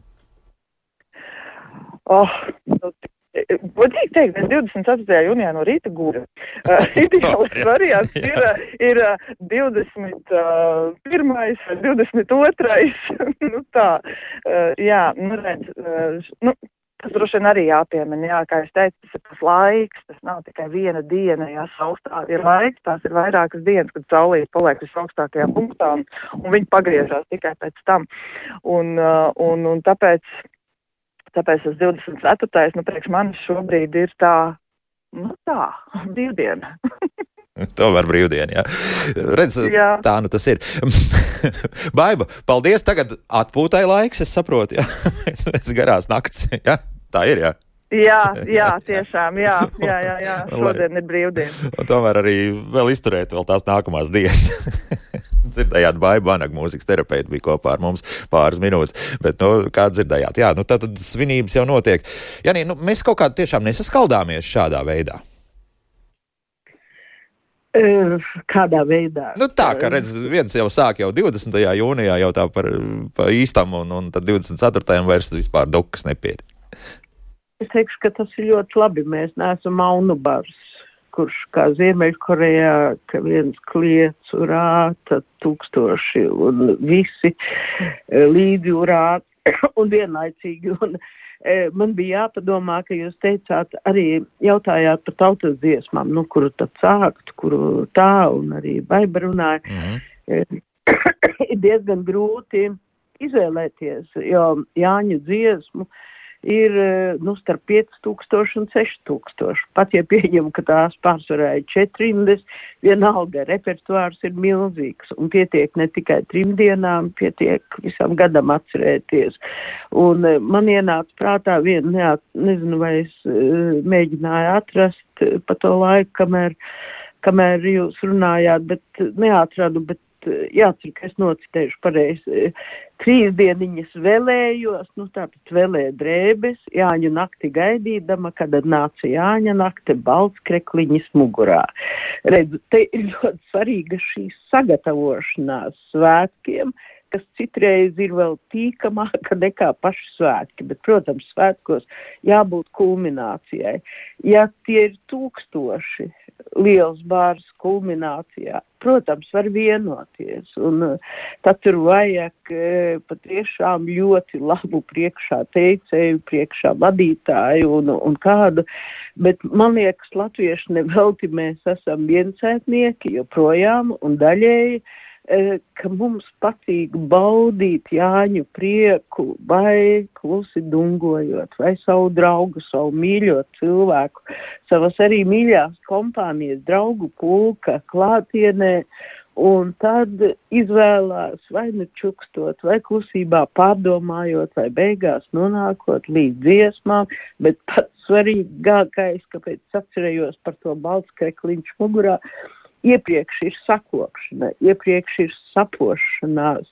Oh, godīgi teikt, mēs divdesmit ceturtajā jūnijā no rīta guļam. Uh, Ideālais variants ir, ir divdesmit pirmais vai divdesmit otrais nu tā, uh, jā, nu redz, uh, nu, tas droši vien arī jāpiemina, jā, kā es teicu, tas ir tas laiks, tas nav tikai viena diena, jā, saustā ir laiks, tās ir vairākas dienas, kad saulīt paliek visaugstākajā punktā, un, un viņi pagriežās tikai pēc tam. Un, uh, un, un tāpēc Tāpēc tas divdesmit ceturtais nu, priekš manis šobrīd ir tā, nu tā, brīvdiena. Tomēr brīvdiena, jā. Redz, jā. Tā nu tas ir. Baiba, paldies, tagad atpūtai laiks, es saprotu, jā. Es garās nakts, jā. Tā ir, jā. Jā, jā, tiešām, jā, jā, jā, jā. Šodien ir brīvdiena. Un tomēr arī vēl izturēt vēl tās nākamās dienas. Dzirdējāt, Baiba Vanaga, mūzikas terapeita, bija kopā ar mums pāris minūtes, bet, nu, kā dzirdējāt, jā, nu, tā tad svinības jau notiek. Janī, nu, mēs kaut kā tiešām nesaskaldāmies šādā veidā. Kādā veidā? Nu, tā, ka, redz, viens jau sāk jau divdesmitajā jūnijā jau tā par, par īstam, un, un tad divdesmit ceturtajam vairs vispār dukas nepiet. Es teikšu, ka tas ir ļoti labi. Mēs neesam maunu bars, kurš kā Ziemeļkorejā, ka viens kliedz urā, tad tūkstoši un visi līdzi urā un vienlaicīgi. Un, e, man bija jāpadomā, ka jūs teicāt, arī jautājāt par tautas dziesmām, nu, kuru tad sākt, kuru tā, un arī Baiba runāja. Mm-hmm. E, ir diezgan grūti izvēlēties, jo Jāņu dziesmu ir nu, starp pieci tūkstoši un seši tūkstoši. Pat ja pieņem, ka tās pārsvarā ir četrdesmit, vienalga repertuārs ir milzīgs un pietiek ne tikai trim dienām, pietiek visam gadam atcerēties. Un man ienāca prātā viena, neat, nezinu, vai es uh, mēģināju atrast pa to laiku, kamēr, kamēr jūs runājāt, bet neatradu, bet jācer, ka es nocitēšu pareizi. Trīs dieniņas vēlējos, nu tāpēc vēlēja drēbes, Jāņu nakti gaidīdama, kad nāca Jāņa nakte, balts krekliņas mugurā. Redzu, te ir ļoti svarīga šī sagatavošanās svētkiem, kas citreiz ir vēl tīkamāka nekā paši svētki, bet, protams, svētkos jābūt kulminācijai. Ja tie ir tūkstoši liels bārs kulminācijā, protams, var vienoties, un tad tur vajag e, patiešām ļoti labu priekšā teicēju, priekšā vadītāju un, un kādu, bet man liekas, latvieši nevelti mēs esam viensētnieki joprojām un daļēji. ka mums patīk baudīt Jāņu prieku vai klusi dungojot, vai savu draugu, savu mīļo cilvēku, savas arī mīļās kompānijas draugu pulka klātienē, un tad izvēlās vai nu čukstot, vai klusībā pārdomājot, vai beigās nonākot līdz dziesmām, bet pats svarīgākais, kāpēc atcerējos par to baltskrekliņš mugurā, iepriekš ir sakopšana, iepriekš ir sapošanās,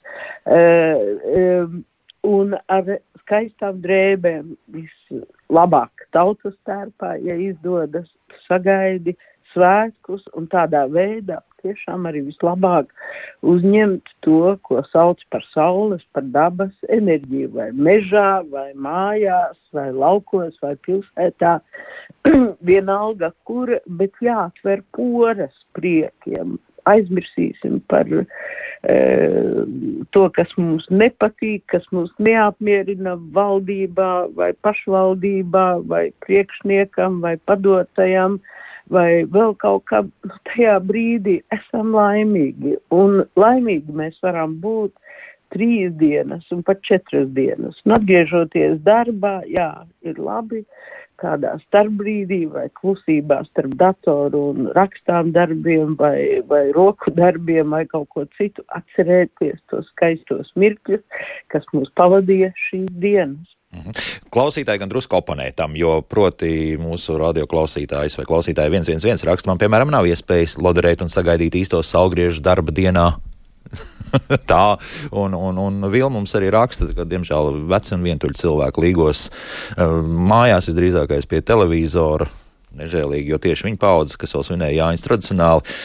uh, um, un ar skaistām drēbēm vislabāk tautas tērpā, ja izdodas sagaidi svētkus, un tādā veidā tiešām arī vislabāk uzņemt to, ko sauc par saules, par dabas enerģiju, vai mežā, vai mājās, vai laukos, vai pilsētā, vienalga kur, bet jāatver poras priekiem. Aizmirsīsim par e, to, kas mums nepatīk, kas mums neapmierina valdībā, vai pašvaldībā, vai priekšniekam, vai padotajam, vai vēl kaut kā tajā brīdī esam laimīgi. Un laimīgi mēs varam būt trīs dienas un pat četras dienas. Un atgriežoties darbā, jā, ir labi kādā starpbrīdī vai klusībā starp datoru un rakstām darbiem vai, vai roku darbiem vai kaut ko citu atcerēties tos skaistos mirkļus, kas mūs pavadīja šīs dienas. Klausītāji gan drusku oponē tam, jo proti mūsu radioklausītājs vai klausītāji viens viens viens raksta, man piemēram nav iespējas loderēt un sagaidīt īstos saulgriežu darba dienā. Tā, un, un, un Vilma mums arī raksta, ka, diemžēl, veci un vientuļi cilvēki līgos uh, mājās visdrīzākais pie televīzora, nežēlīgi, jo tieši viņa paudze, kas vēl svinēja Jāņus tradicionāli.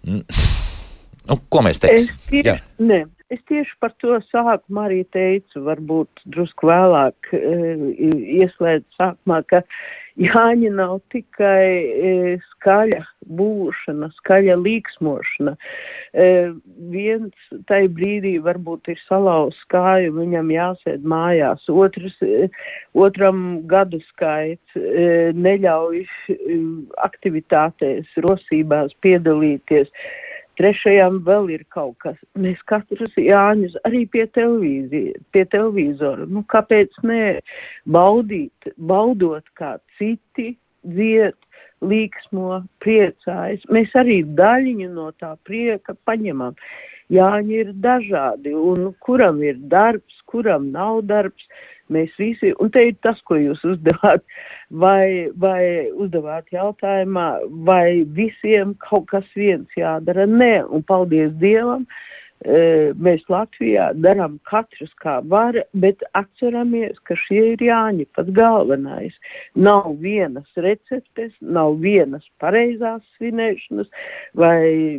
Nu, ko mēs teiksim? Es tieši, ne, es tieši par to sākumā arī teicu, varbūt drusku vēlāk e, ieslēdzu sākumā, ka Jāņi nav tikai e, skaļa būšana, skaļa līksmošana. E, viens tai brīdī varbūt ir salauzts kāju, viņam jāsēd mājās. Otrs, e, otram gadu skaits e, neļauj e, aktivitātēs, rosībās piedalīties. Trešajam vēl ir kaut kas. Mēs katrs Jāņus arī pie pie televīzora. Nu, kāpēc ne baudīt, baudot kā citi dzied, līksmo, priecājas. Mēs arī daļiņu no tā prieka paņemam. Jāņi ir dažādi, un kuram ir darbs, kuram nav darbs. Mēs visi, un te ir tas, ko jūs uzdevāt, vai, vai uzdevāt jautājumā, vai visiem kaut kas viens jādara. Nē, un paldies Dievam, mēs Latvijā darām katrs kā var, bet atceramies, ka šie ir Jāņi, pats galvenais. Nav vienas receptes, nav vienas pareizās svinēšanas, vai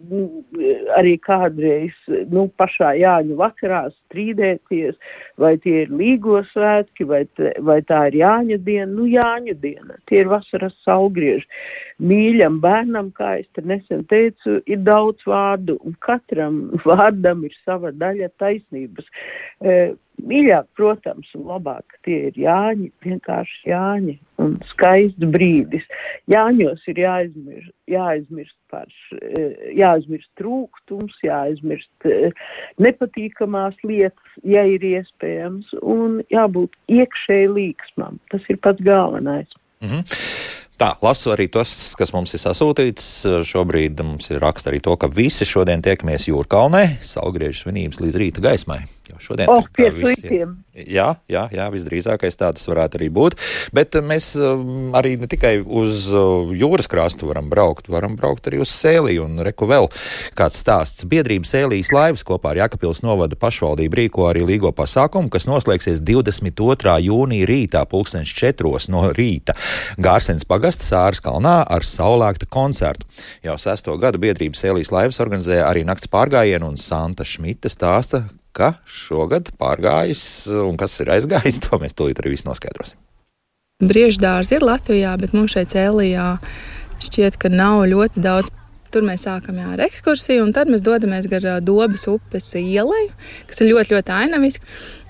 arī kādreiz nu, pašā Jāņu vakarā strīdēties, vai tie ir līgo svētki, vai, te, vai tā ir Jāņa diena. Nu, Jāņu diena, tie ir vasaras saulgrieži. Mīļam bērnam, kā es te nesen teicu, ir daudz vārdu, un katram vārdam ir sava daļa taisnības. E, mīļāk, protams, un labāk tie ir Jāņi, vienkārši Jāņi un skaists brīdis. Jāņos ir jāizmirst, jāizmirst, par, jāizmirst trūkstums, jāizmirst nepatīkamās lietas, ja ir iespējams, un jābūt iekšēji līksmam. Tas ir pats galvenais. Mhm. Tā, lasu arī tos, kas mums ir sasūtīts. Šobrīd mums ir raksta arī to, ka visi šodien tiekamies Jūrkalnē, saulgriežu svinības līdz rīta gaismai. Jo šodien oh, pie slītiem. Jā, jā, jā, visdrīzākais tā tas varētu arī būt. Bet mēs arī ne tikai uz jūras krastu varam braukt, varam braukt arī uz Sēliju. Un reku vēl kāds stāsts. Biedrība Sēlijas laivas kopā ar Jēkabpils novada pašvaldību rīko arī līgo pasākumu, kas noslēgsies divdesmit otrā jūnija rītā, pulkstens četros no rīta. Gārsens pagasts Sāras kalnā ar saulēkta koncertu. Jau sesto gadu biedrība Sēlijas laivas organizēja arī nakts pārgājienu, un Santa Šmita stāsta, ka šogad pārgājis un kas ir aizgājis, to mēs tūlīt arī visu noskaidrosim. Brieždārzi ir Latvijā, bet mums šeit Sēlijā šķiet, ka nav ļoti daudz. Tur mēs sākam jā, ar ekskursiju, un tad mēs dodamies gar Dobes upes ieleju, kas ir ļoti, ļoti ainaviski.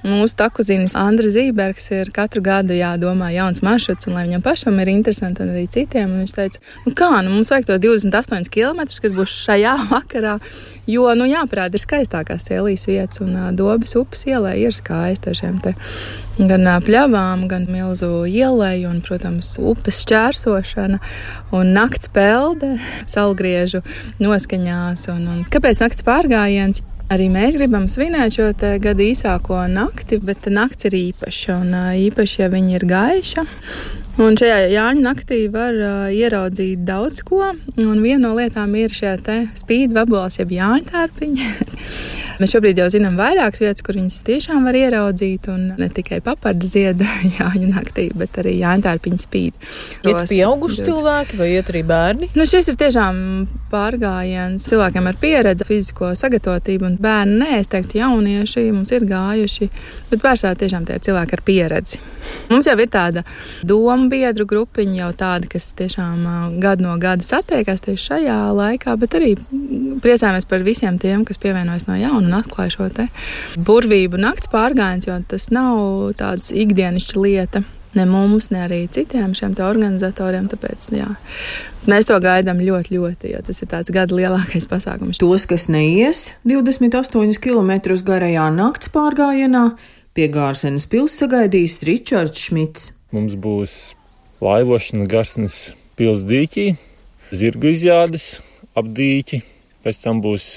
Mūsu takuzinis Andris Zībergs ir katru gadu jādomā jauns maršruts, un lai viņam pašam ir interesanti un arī citiem. Un viņš teica, nu kā, nu mums vajag tos divdesmit astoņus kilometrus, kas būs šajā vakarā, jo, nu jāparāda ir skaistākās Sēlijas vietas, un uh, Dobes upes ielē ir skaista ar šiem te gan uh, pļavām, gan milzu ielēju, un, protams, upes šķērsošana, un nakts pelde, saulgriežu noskaņās, un, un kāpēc nakts pārgājiens? Arī mēs gribam svinēt šo te gada īsāko nakti, bet nakts ir īpaša, un īpaši, ja viņa ir gaiša. Un šajā Jāņu naktī var uh, ieraudzīt daudz ko, un viena no lietām ir šie te spīd vaboles, jeb Jāņu tārpiņi. Mēs šobrīd jau zinām vairākas vietas, kur viņas tiešām var ieraudzīt, un ne tikai papardi zieda Jāņu naktī, bet arī Jāņu tārpiņi spīd. Iet pieauguši cilvēki vai iet arī bērni? Nu, šis ir tiešām pārgājiens cilvēkiem ar pieredzi, fizisko sagatavotību, un bērni nē, es teiktu jaunieši, mums ir gājuši, bet pārsvarā tiešām tie ir cilvēki ar pieredzi. Mums jau ir tāda doma biedru grupiņa, jau tāda, kas tiešām gadu no gada satiekās tieši šajā laikā, bet arī priecājamies par visiem tiem, kas pievienojas no jauna un atklāja šo te burvību nakts pārgājiens, jo tas nav tāds ikdienišķa lieta ne mums, ne arī citiem šiem te organizatoriem, tāpēc, jā, mēs to gaidām ļoti, ļoti, jo tas ir tāds gada lielākais pasākums. Tos, kas neies divdesmit astoņus kilometrus garajā nakts pārgājienā, pie Gārsenes pils sagaidīs Ričards Šmits. Mums būs laivošana Gārsenes pils dīķī, zirgu izjādes ap dīķi, pēc tam būs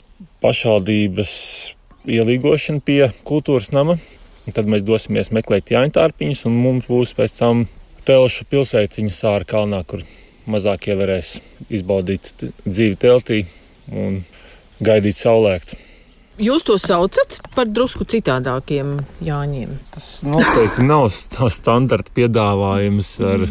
pašvaldības ielīgošana pie kultūras nama, un tad mēs dosimies meklēt Jāņu tārpiņus, un mums būs pēc tam telšu pilsētiņa Sāra kalnā, kur mazākie varēs izbaudīt dzīvi teltī un gaidīt saulēktu. Jūs to saucat par drusku citādākiem Jāņiem? Tas noteikti nav tā standarta piedāvājums ar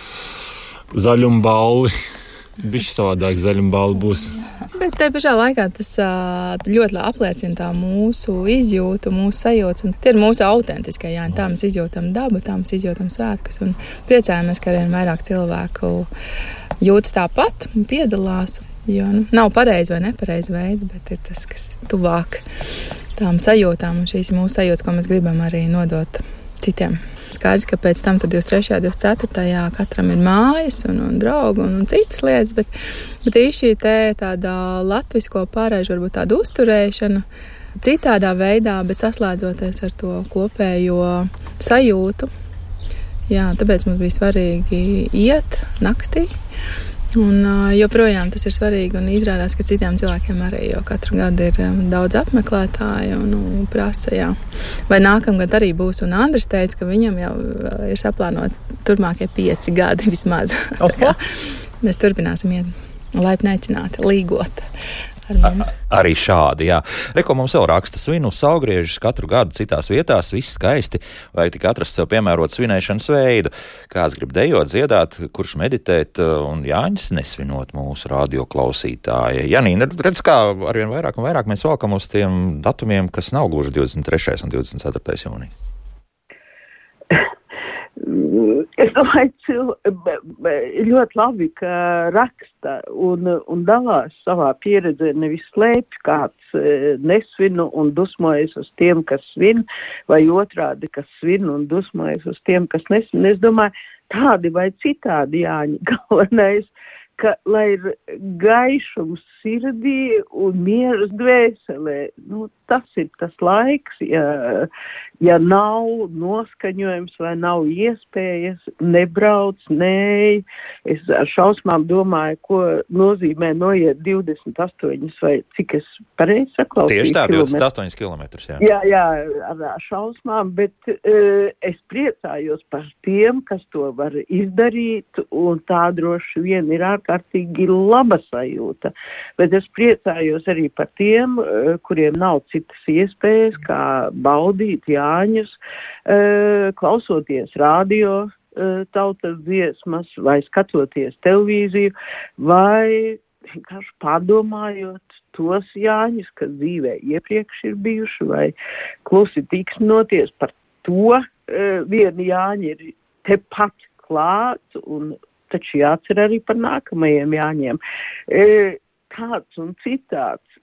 zaļumballi. Bišķi savādāk zaļumballi būs. Bet te pašā laikā tas ļoti apliecina tā mūsu izjūtu, mūsu sajūtas. Un tie ir mūsu autentiskie Jāņi. Tā mēs izjūtam dabu, tā mēs izjūtam svētkus. Un priecājamies, ka arvien vairāk cilvēku jūtas tāpat un piedalās. Jo nu, nav pareizi vai nepareizi veids, bet ir tas, kas tuvāk tām sajūtām, un šīs ir mūsu sajūtas, ko mēs gribam arī nodot citiem. Skaidrs, ka pēc tam divdesmit trešajā, divdesmit ceturtajā katram ir mājas un, un draugi un, un citas lietas, bet, bet ir šī te tāda latvisko pārēžu, varbūt tāda uzturēšana citādā veidā, bet saslēdzoties ar to kopējo sajūtu. Jā, tāpēc mums bija svarīgi iet naktī. Un joprojām tas ir svarīgi un izrādās, ka citiem cilvēkiem arī, jo katru gadu ir daudz apmeklētāju un nu, prasa, jā. Vai nākamgad arī būs, un Andris teica, ka viņam jau ir saplānot turpmākie pieci gadi vismaz. Tā kā mēs turpināsim iet laipni aicināti, līgot. Ar arī šādi, jā. Reko mums vēl raksta svinu saulgriežus katru gadu citās vietās, viss skaisti, vai tik atrast sev piemērot svinēšanas veidu. Kāds grib dejot, dziedāt, kurš meditēt un Jāņus nesvinot mūsu radio klausītāji. Janīna, redz, kā arvien vairāk un vairāk mēs valkam uz tiem datumiem, kas nav gluži divdesmit trešais un divdesmit ceturtais jūnija. Es domāju, ļoti labi, ka raksta un, un dalās savā pieredzē, nevis slēpj, kāds nesvinu un dusmojas uz tiem, kas svin, vai otrādi, kas svin un dusmojas uz tiem, kas nesvin. Es domāju, tādi vai citādi Jāņi, galvenais, ka lai ir gaišums sirdī un mieras dvēselē, nu, tas ir tas laiks, ja, ja nav noskaņojums vai nav iespējas, nebrauc, nē. Es ar šausmām domāju, ko nozīmē noiet divdesmit astoņus vai cik es pareizi saklausīju. Tieši tā, divdesmit astoņus kilometrus, jā. Jā, jā, ar šausmām, bet uh, es priecājos par tiem, kas to var izdarīt, un tā droši vien ir ārkārtīgi laba sajūta. Bet es priecājos arī par tiem, uh, kuriem nav citas iespējas, kā baudīt Jāņus, uh, klausoties radio, uh, tautas dziesmas, vai skatoties televīziju, vai vienkārši padomājot tos Jāņus, kas dzīvē iepriekš ir bijuši, vai klusi tiksnoties par to, uh, vieni Jāņi ir tepat klāt, un taču jācer arī par nākamajiem Jāņiem. E, tāds un citāds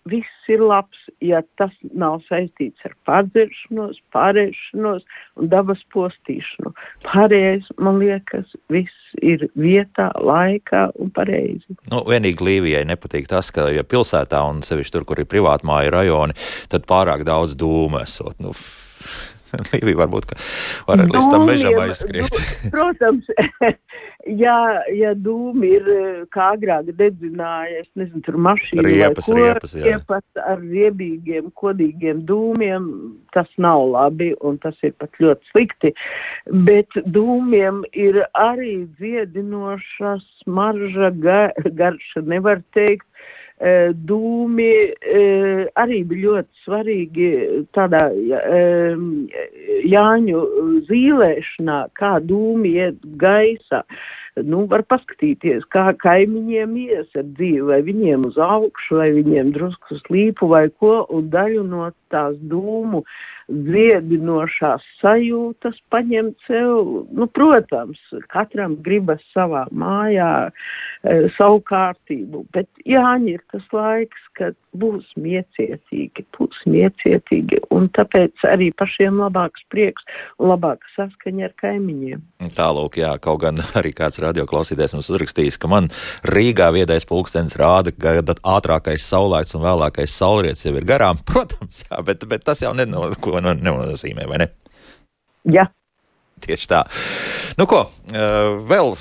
viss ir labs, ja tas nav saistīts ar pārdzeršanos, pārēšanos un dabas postīšanu. Pārējais, man liekas, viss ir vietā, laikā un pareizi. Nu, vienīgi Līvijai nepatīk tas, ka ja pilsētā un sevišķi tur, kur ir privātmāju rajoni, tad pārāk daudz dūmu esot. Nu, Līvija varbūt, ka var līdz tam mežam aizskriet. Protams, ja, ja dūmi ir kā agrāk dedzināja, es nezinu, tur mašīnu riepas, vai ko, riepas, jā. riepas ar riebīgiem, kodīgiem dūmiem, tas nav labi un tas ir pat ļoti slikti. Bet dūmiem ir arī dziedinoša smarža, garša, nevar teikt. Dūmi arī bija ļoti svarīgi tādā Jāņu zīlēšanā, kā dūmi iet gaisā. Nu, var paskatīties, kā kaimiņiem ies ar dzīvi, vai viņiem uz augšu, vai viņiem drusku uz līpu, vai ko, un daļu no tās dūmu dziedinošās sajūtas paņemt sev. Nu, protams, katram gribas savā mājā e, savu kārtību, bet Jāņi ir tas laiks, kad būs miecietīgi, būs miecietīgi, un tāpēc arī pašiem labāks prieks un labāka saskaņa ar kaimiņiem. Tālūk, jā, kaut gan arī kāds radioklausītājs mums uzrakstījis, ka man Rīgā viedais pulkstenis rāda, ka ātrākais saulēks un vēlākais saulrietis jau ir garām. Protams, jā, bet, bet tas jau neno, ko nenozīmē, vai ne? Jā. Tieši tā. Nu ko, vēl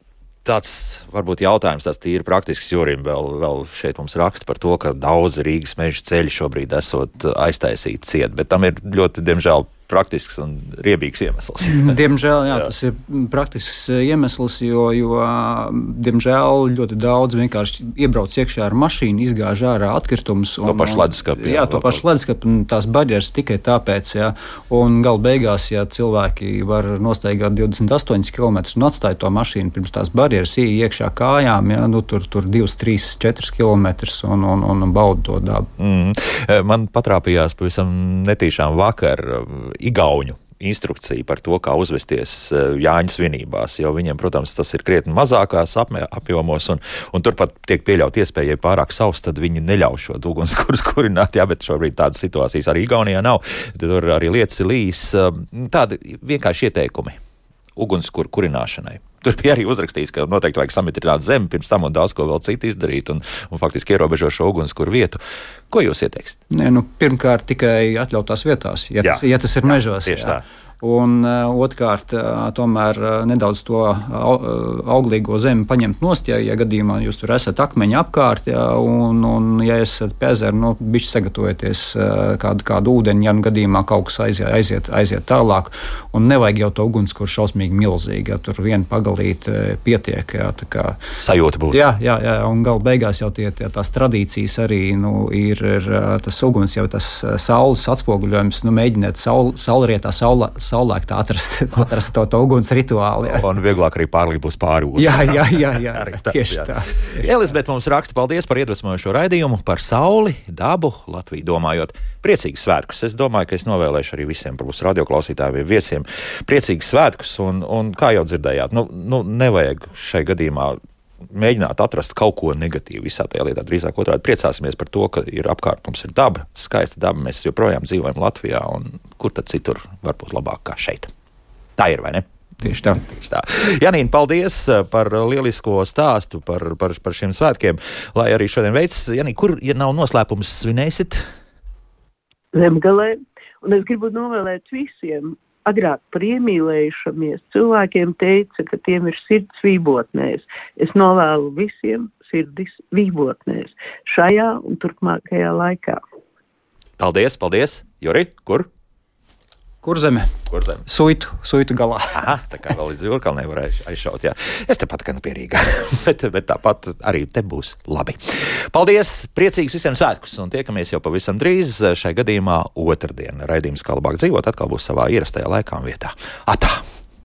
tāds varbūt jautājums, tāds tīri praktisks, Jurim vēl, vēl šeit mums raksta par to, ka daudz Rīgas meža ceļi šobrīd esot aiztaisīti ciet, bet tam ir ļoti, diemžēl, praktisks un riebīgs iemesls. Diemžēl, jā, jā, tas ir praktisks iemesls, jo, jo, diemžēl, ļoti daudz vienkārši iebrauc iekšā ar mašīnu, izgāž ārā atkritumus. To pašu leduskapi. Jā, to pašu leduskapi, un tās barjeras tikai tāpēc, jā. Un gal beigās, ja cilvēki var nostaigāt divdesmit astoņus kilometrus un atstāja to mašīnu pirms tās barjeras iekšā kājām, jā, nu tur, tur divus, trīs, četrus kilometrus un, un, un bauda to dabu. Mm. Man patrāpījās pavisam netīšām vakar igauņu instrukcija par to, kā uzvesties Jāņu svinībās, jo viņiem, protams, tas ir krietni mazākās apjomos, un, un turpat tiek pieļaut iespēja, ja pārāk savs, tad viņi neļauj šo ugunskurus kurināt, jā, bet šobrīd tādas situācijas arī Igaunijā nav, tur arī lietas ir līs, tādi vienkārši ieteikumi ugunskura kurināšanai. Tur bija arī uzrakstīts, ka noteikti vajag samitrināt zemi pirms tam un daudz ko vēl citu izdarīt un, un faktiski ierobežo šo ugunskura vietu. Ko jūs ieteiksiet? Nē, nu, pirmkārt, tikai atļautās vietās, ja, tas, ja tas ir mežos. Tieši tā. Un uh, otrkārt, uh, tomēr uh, nedaudz to au, auglīgo zemi paņemt nost, ja, ja gadījumā jūs tur esat akmeņi apkārt, ja, un, un ja esat pie ezera, nu, bišķi sagatavojieties uh, kādu, kādu ūdeni, ja nu gadījumā kaut kas aiziet, aiziet, aiziet tālāk, un nevajag jau to ugunskura šausmīgi milzīgi, ja tur viena pagalīt uh, pietiek, ja, tā kā... Sajūta būs. Jā, jā, jā, un gal beigās jau tie, tie tās tradīcijas arī, nu, ir, ir tas uguns, jau tas saules atspoguļojums, nu, mēģiniet saul, saulrietā, saulā, saulēktā atrast, atrast to, to uguns rituāli. Jā. Un vieglāk arī pārlikt būs pāri ūdeni. Jā, jā, jā, jā, jā tas, tieši jā. tā. Elizabete mums raksta, paldies par iedvesmojošo raidījumu, par sauli, dabu, Latviju domājot. Priecīgus svētkus. Es domāju, ka es novēlēšu arī visiem būs radioklausītājiem, viesiem priecīgus svētkus, un, un kā jau dzirdējāt, nu, nu nevajag šai gadījumā mēģināt atrast kaut ko negatīvu visā tajā lietā. Drīzāk otrādi priecāsimies par to, ka ir apkārt mums ir daba, skaista daba, mēs joprojām dzīvojam Latvijā, un kur tad citur var būt labāk kā šeit. Tā ir, vai ne? Tieši tā. Tieši tā. Janīna, paldies par lielisko stāstu, par, par, par šiem svētkiem, lai arī šodien veids. Janīna, kur, ja nav noslēpums, svinēsit? Zemgalē, un es gribu novēlēt visiem. Agrāk par iemīlējušamies cilvēkiem teica, ka tiem ir sirds vībotnēs. Es novēlu visiem sirdis vībotnēs šajā un turpmākajā laikā. Paldies, paldies. Juri, kur? Kur zeme? Kur zeme? Suitu, suitu galā. Aha, tā kā vēl līdz Jūrkalnei var aizšaut, jā. Es tepat gan pierīgā, bet, bet tāpat arī te būs labi. Paldies, priecīgs visiem svētkus, un tiekamies jau pavisam drīz šai gadījumā otrdien. Raidījums Kā labāk dzīvot atkal būs savā ierastajā laikā un vietā. Atā!